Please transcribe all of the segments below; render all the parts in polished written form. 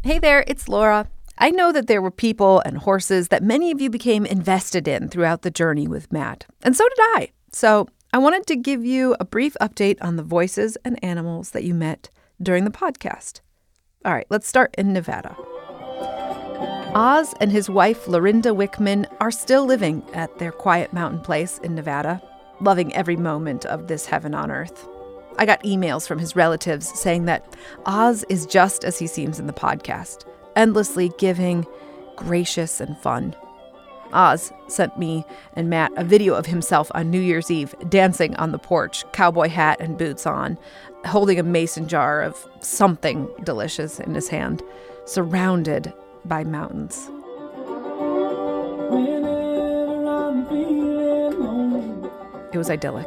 Hey there, it's Laura. I know that there were people and horses that many of you became invested in throughout the journey with Matt, and so did I. So I wanted to give you a brief update on the voices and animals that you met during the podcast. All right, let's start in Nevada. Oz and his wife, Lorinda Wickman, are still living at their quiet mountain place in Nevada, loving every moment of this heaven on earth. I got emails from his relatives saying that Oz is just as he seems in the podcast, endlessly giving, gracious, and fun. Oz sent me and Matt a video of himself on New Year's Eve dancing on the porch, cowboy hat and boots on, holding a mason jar of something delicious in his hand, surrounded by mountains. It was idyllic.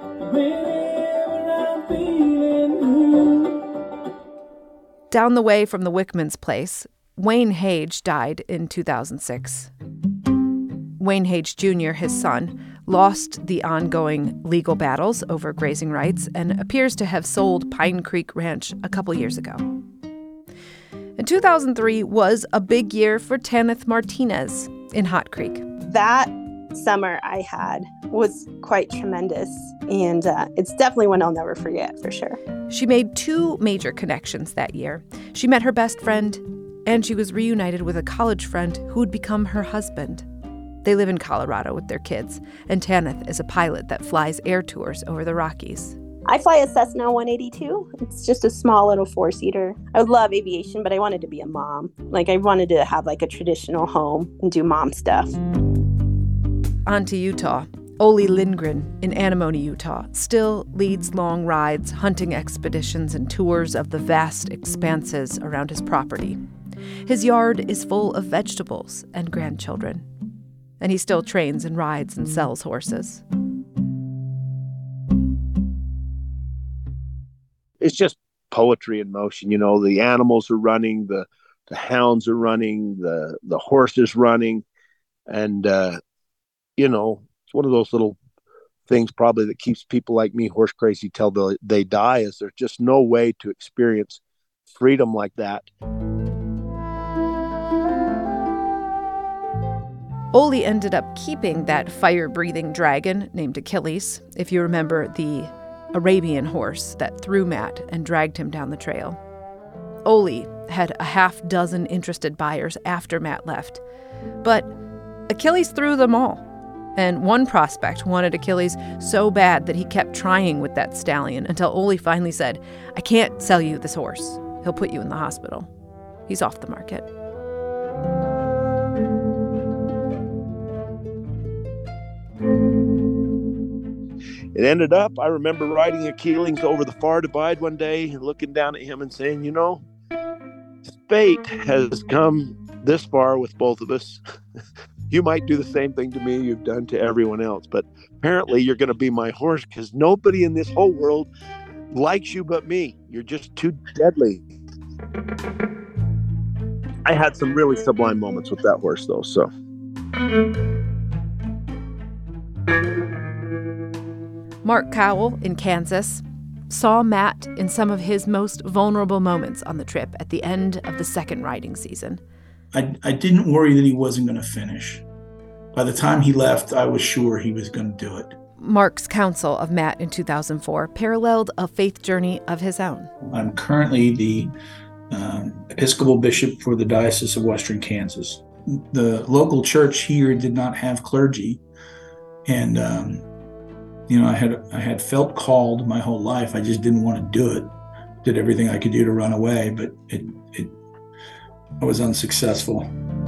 Down the way from the Wickman's place, Wayne Hage died in 2006. Wayne Hage Jr., his son, lost the ongoing legal battles over grazing rights and appears to have sold Pine Creek Ranch a couple years ago. And 2003 was a big year for Tanith Martinez in Hot Creek. That summer I had was quite tremendous, and it's definitely one I'll never forget, for sure. She made two major connections that year. She met her best friend, and she was reunited with a college friend who would become her husband. They live in Colorado with their kids, and Tanith is a pilot that flies air tours over the Rockies. I fly a Cessna 182. It's just a small little four-seater. I would love aviation, but I wanted to be a mom. I wanted to have a traditional home and do mom stuff. On to Utah. Ole Lindgren in Anemone, Utah, still leads long rides, hunting expeditions, and tours of the vast expanses around his property. His yard is full of vegetables and grandchildren. And he still trains and rides and sells horses. It's just poetry in motion. The animals are running, the hounds are running, the horse is running. And, it's one of those little things probably that keeps people like me horse crazy till they die, is there's just no way to experience freedom like that. Ole ended up keeping that fire-breathing dragon named Achilles, if you remember the Arabian horse that threw Matt and dragged him down the trail. Ole had a half dozen interested buyers after Matt left, but Achilles threw them all. And one prospect wanted Achilles so bad that he kept trying with that stallion until Ole finally said, "I can't sell you this horse. He'll put you in the hospital. He's off the market." It ended up, I remember riding Achilles over the far divide one day and looking down at him and saying, fate has come this far with both of us. You might do the same thing to me you've done to everyone else, but apparently you're going to be my horse because nobody in this whole world likes you but me. You're just too deadly. I had some really sublime moments with that horse, though, so. Mark Cowell in Kansas saw Matt in some of his most vulnerable moments on the trip at the end of the second riding season. I didn't worry that he wasn't going to finish. By the time he left, I was sure he was going to do it. Mark's counsel of Matt in 2004 paralleled a faith journey of his own. I'm currently the Episcopal Bishop for the Diocese of Western Kansas. The local church here did not have clergy, and I had felt called my whole life. I just didn't want to do it. Did everything I could do to run away, but I was unsuccessful.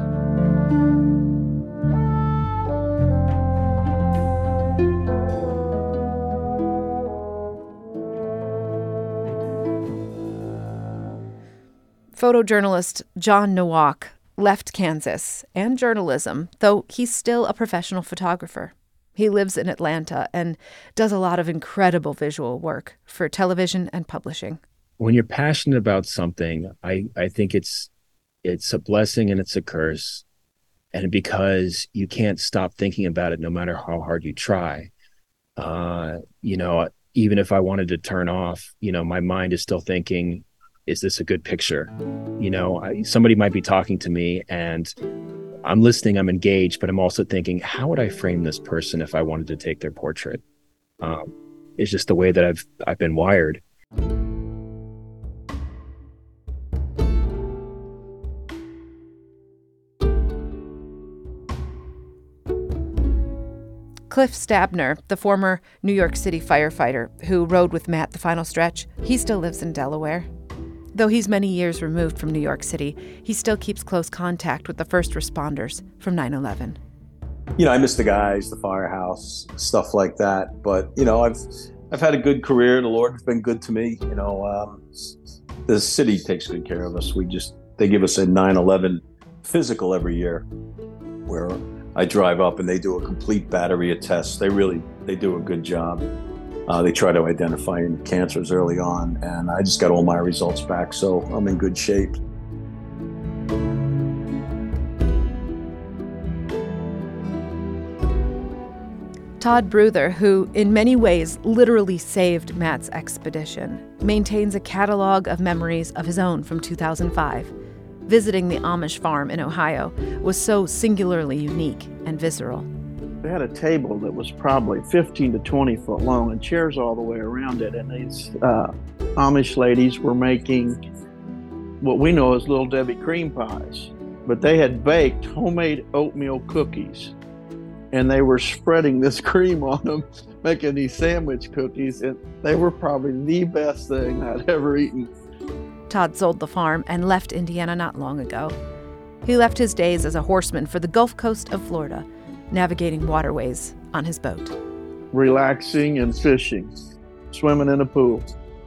Photojournalist John Nowak left Kansas and journalism, though he's still a professional photographer. He lives in Atlanta and does a lot of incredible visual work for television and publishing. When you're passionate about something, I think it's a blessing and it's a curse. And because you can't stop thinking about it no matter how hard you try. Even if I wanted to turn off, my mind is still thinking, is this a good picture? Somebody might be talking to me and I'm listening, I'm engaged, but I'm also thinking, how would I frame this person if I wanted to take their portrait? It's just the way that I've been wired. Cliff Stabner, the former New York City firefighter who rode with Matt the final stretch, he still lives in Delaware. Though he's many years removed from New York City, he still keeps close contact with the first responders from 9/11. I miss the guys, the firehouse, stuff like that. But, I've had a good career. The Lord has been good to me. The city takes good care of us. They give us a 9/11 physical every year where I drive up and they do a complete battery of tests. They do a good job. They try to identify any cancers early on, and I just got all my results back, so I'm in good shape. Todd Bruther, who in many ways literally saved Matt's expedition, maintains a catalog of memories of his own from 2005. Visiting the Amish farm in Ohio was so singularly unique and visceral. They had a table that was probably 15 to 20 foot long and chairs all the way around it. And these Amish ladies were making what we know as Little Debbie cream pies. But they had baked homemade oatmeal cookies. And they were spreading this cream on them, making these sandwich cookies. And they were probably the best thing I'd ever eaten. Todd sold the farm and left Indiana not long ago. He left his days as a horseman for the Gulf Coast of Florida, navigating waterways on his boat. Relaxing and fishing, swimming in a pool.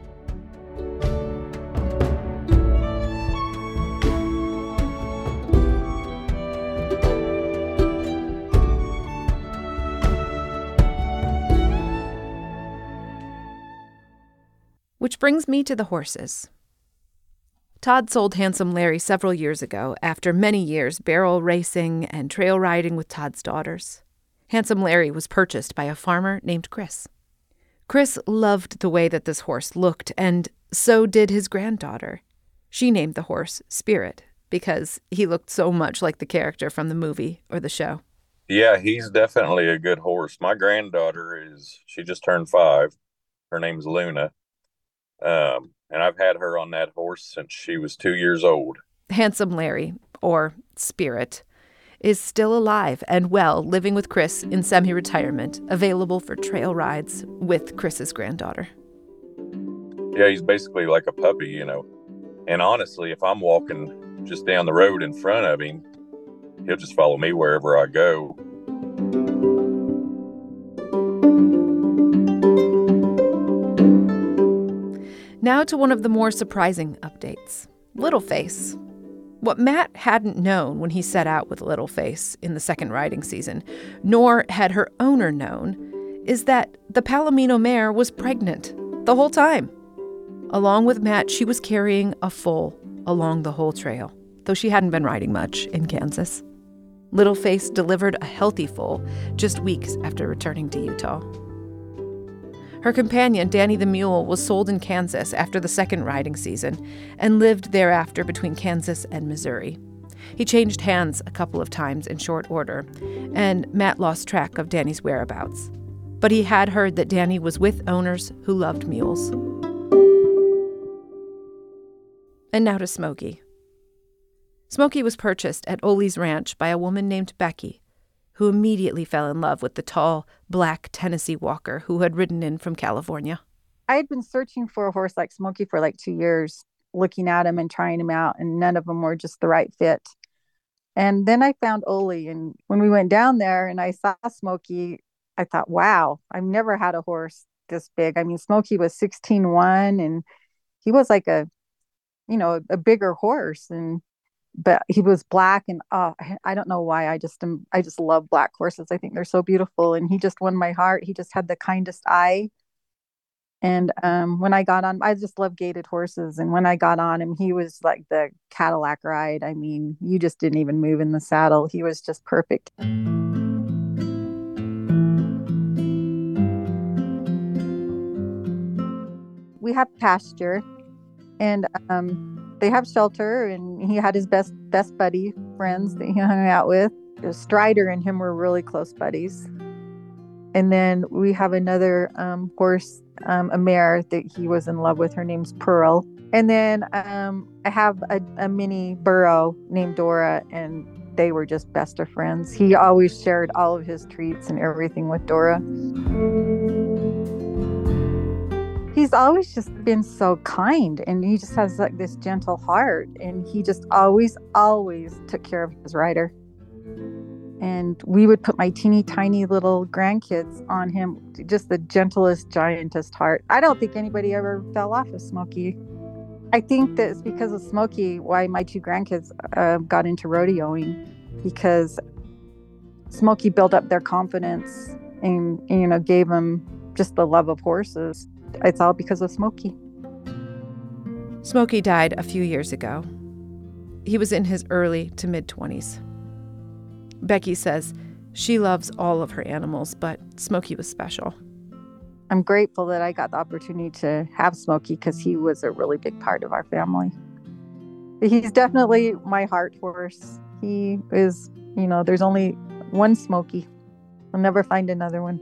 Which brings me to the horses. Todd sold Handsome Larry several years ago after many years barrel racing and trail riding with Todd's daughters. Handsome Larry was purchased by a farmer named Chris. Chris loved the way that this horse looked, and so did his granddaughter. She named the horse Spirit because he looked so much like the character from the movie or the show. Yeah, he's definitely a good horse. My granddaughter she just turned 5. Her name's Luna. And I've had her on that horse since she was 2 years old. Handsome Larry, or Spirit, is still alive and well, living with Chris in semi-retirement, available for trail rides with Chris's granddaughter. Yeah, he's basically like a puppy, And honestly, if I'm walking just down the road in front of him, he'll just follow me wherever I go. Now to one of the more surprising updates. Littleface. What Matt hadn't known when he set out with Littleface in the second riding season, nor had her owner known, is that the Palomino mare was pregnant the whole time. Along with Matt, she was carrying a foal along the whole trail, though she hadn't been riding much in Kansas. Littleface delivered a healthy foal just weeks after returning to Utah. Her companion, Danny the Mule, was sold in Kansas after the second riding season and lived thereafter between Kansas and Missouri. He changed hands a couple of times in short order, and Matt lost track of Danny's whereabouts. But he had heard that Danny was with owners who loved mules. And now to Smokey. Smokey was purchased at Ole's Ranch by a woman named Becky, who immediately fell in love with the tall, black Tennessee Walker who had ridden in from California. I had been searching for a horse like Smokey for like 2 years, looking at him and trying him out, and none of them were just the right fit. And then I found Ole, and when we went down there and I saw Smokey, I thought, wow, I've never had a horse this big. I mean, Smokey was 16'1", and he was like a bigger horse, but he was black, and I don't know why. I just love black horses. I think they're so beautiful, and he just won my heart. He just had the kindest eye. And when I got on, I just love gaited horses. And when I got on him, he was like the Cadillac ride. I mean, you just didn't even move in the saddle. He was just perfect. We have pasture. And they have shelter, and he had his best buddy friends that he hung out with. Strider and him were really close buddies. And then we have another horse, a mare that he was in love with. Her name's Pearl. And then I have a mini burro named Dora, and they were just best of friends. He always shared all of his treats and everything with Dora. He's always just been so kind, and he just has like this gentle heart, and he just always took care of his rider. And we would put my teeny tiny little grandkids on him, just the gentlest, giantest heart. I don't think anybody ever fell off of Smokey. I think that it's because of Smokey why my two grandkids got into rodeoing, because Smokey built up their confidence and, you know, gave them just the love of horses. It's all because of Smokey. Smokey died a few years ago. He was in his early to mid-20s. Becky says she loves all of her animals, but Smokey was special. I'm grateful that I got the opportunity to have Smokey because he was a really big part of our family. He's definitely my heart horse. He is, you know, there's only one Smokey. I'll never find another one.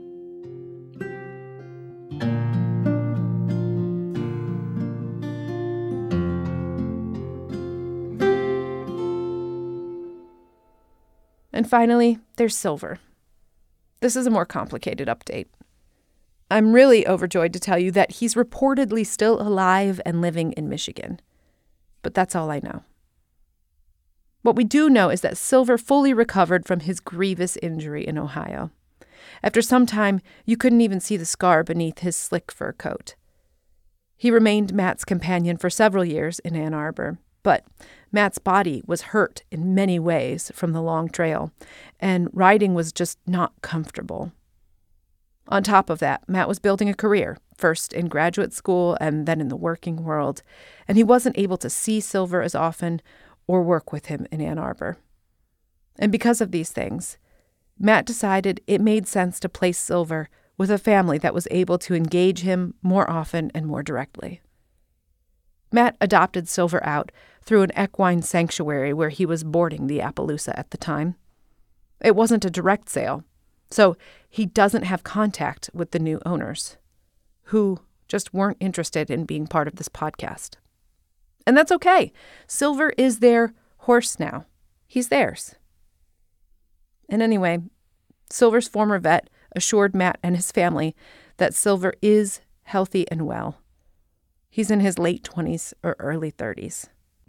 And finally, there's Silver. This is a more complicated update. I'm really overjoyed to tell you that he's reportedly still alive and living in Michigan. But that's all I know. What we do know is that Silver fully recovered from his grievous injury in Ohio. After some time, you couldn't even see the scar beneath his slick fur coat. He remained Matt's companion for several years in Ann Arbor, but Matt's body was hurt in many ways from the long trail, and riding was just not comfortable. On top of that, Matt was building a career, first in graduate school and then in the working world, and he wasn't able to see Silver as often or work with him in Ann Arbor. And because of these things, Matt decided it made sense to place Silver with a family that was able to engage him more often and more directly. Matt adopted Silver out through an equine sanctuary where he was boarding the Appaloosa at the time. It wasn't a direct sale, so he doesn't have contact with the new owners, who just weren't interested in being part of this podcast. And that's okay. Silver is their horse now. He's theirs. And anyway, Silver's former vet assured Matt and his family that Silver is healthy and well. He's in his late 20s or early 30s.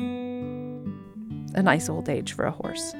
A nice old age for a horse.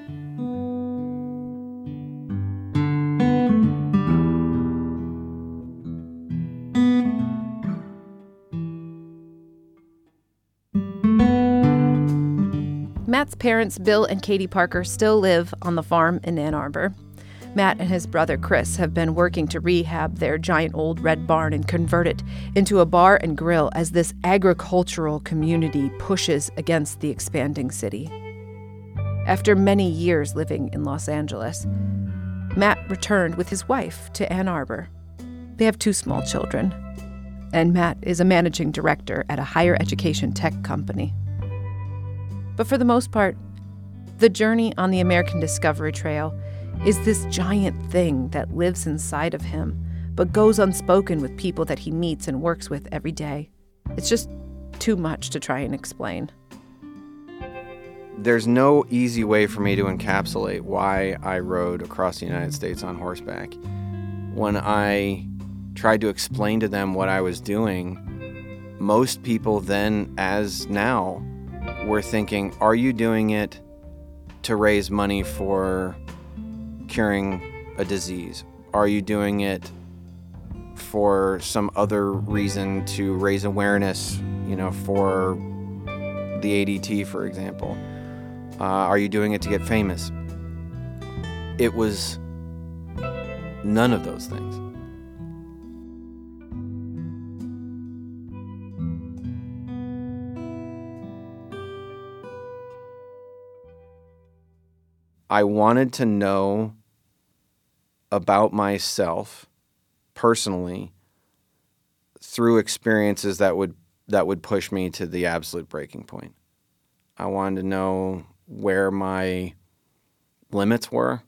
Matt's parents, Bill and Katie Parker, still live on the farm in Ann Arbor. Matt and his brother Chris have been working to rehab their giant old red barn and convert it into a bar and grill as this agricultural community pushes against the expanding city. After many years living in Los Angeles, Matt returned with his wife to Ann Arbor. They have 2 small children, and Matt is a managing director at a higher education tech company. But for the most part, the journey on the American Discovery Trail is this giant thing that lives inside of him, but goes unspoken with people that he meets and works with every day. It's just too much to try and explain. There's no easy way for me to encapsulate why I rode across the United States on horseback. When I tried to explain to them what I was doing, most people then, as now, were thinking, are you doing it to raise money for curing a disease? Are you doing it for some other reason to raise awareness, for the ADT, for example? Are you doing it to get famous? It was none of those things. I wanted to know about myself personally through experiences that that would push me to the absolute breaking point. I wanted to know where my limits were,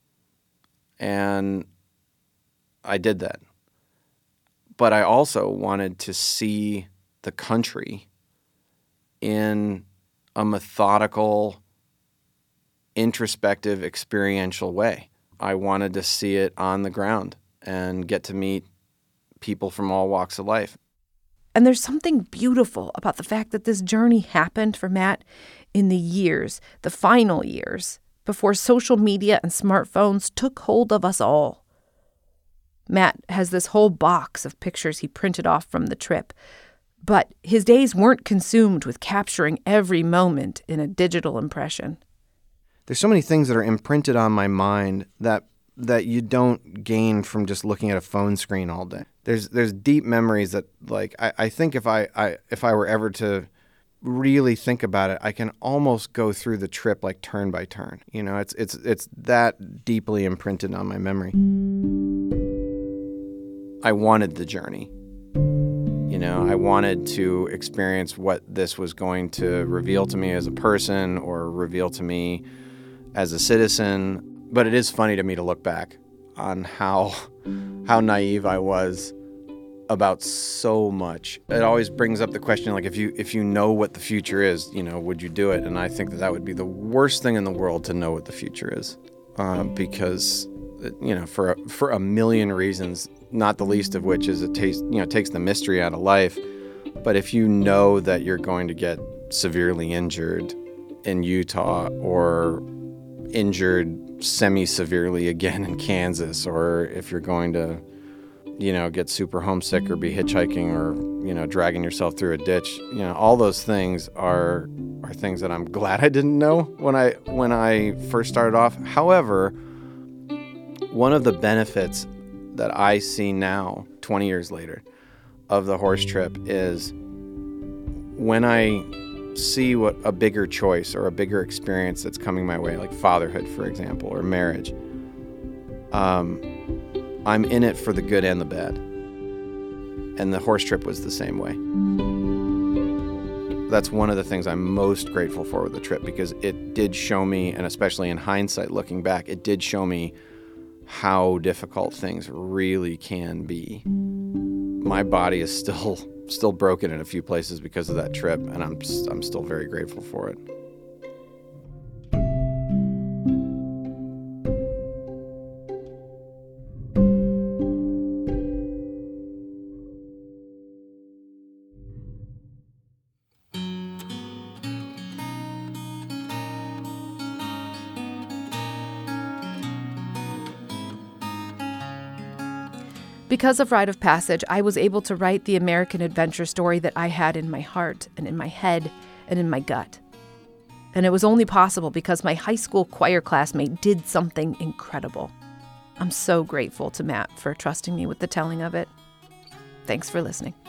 and I did that. But I also wanted to see the country in a methodical, introspective, experiential way. I wanted to see it on the ground and get to meet people from all walks of life. And there's something beautiful about the fact that this journey happened for Matt in the years, the final years, before social media and smartphones took hold of us all. Matt has this whole box of pictures he printed off from the trip, but his days weren't consumed with capturing every moment in a digital impression. There's so many things that are imprinted on my mind that you don't gain from just looking at a phone screen all day. There's deep memories that, like, I think if I were ever to really think about it, I can almost go through the trip like turn by turn. You know, it's that deeply imprinted on my memory. I wanted the journey. You know, I wanted to experience what this was going to reveal to me as a person or reveal to me as a citizen. But it is funny to me to look back on how naive I was about so much. It always brings up the question, like, if you know what the future is, you know, would you do it? And I think that would be the worst thing in the world to know what the future is, because, you know, for a million reasons, not the least of which is it takes the mystery out of life. But if you know that you're going to get severely injured in Utah or injured semi-severely again in Kansas, or if you're going to, you know, get super homesick or be hitchhiking or, you know, dragging yourself through a ditch, you know, all those things are things that I'm glad I didn't know when I first started off. However, one of the benefits that I see now, 20 years later, of the horse trip is when I see what a bigger choice or a bigger experience that's coming my way, like fatherhood, for example, or marriage, I'm in it for the good and the bad. And the horse trip was the same way. That's one of the things I'm most grateful for with the trip, because it did show me, and especially in hindsight looking back, it did show me how difficult things really can be. My body is still broken in a few places because of that trip, and I'm still very grateful for it. Because of Rite of Passage, I was able to write the American adventure story that I had in my heart and in my head and in my gut. And it was only possible because my high school choir classmate did something incredible. I'm so grateful to Matt for trusting me with the telling of it. Thanks for listening.